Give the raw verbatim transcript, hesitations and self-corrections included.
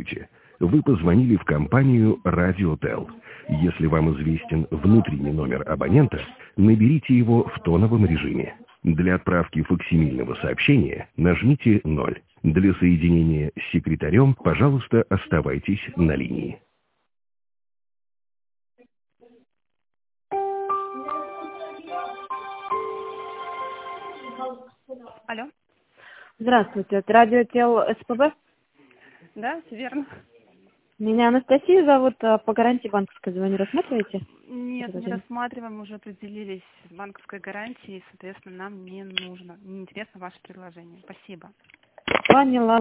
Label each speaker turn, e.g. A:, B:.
A: Здравствуйте. Вы позвонили в компанию «Радиотел». Если вам известен внутренний номер абонента, наберите его в тоновом режиме. Для отправки факсимильного сообщения нажмите ноль. Для соединения с секретарем, пожалуйста, оставайтесь на линии.
B: Алло.
C: Здравствуйте, это радиотел СПБ.
B: Да, все верно.
C: Меня Анастасия зовут, а по гарантии банковской звоню. Рассматриваете?
B: Нет, не рассматриваем, уже определились с банковской гарантией, соответственно, нам не нужно. Не интересно ваше предложение. Спасибо.
C: Поняла.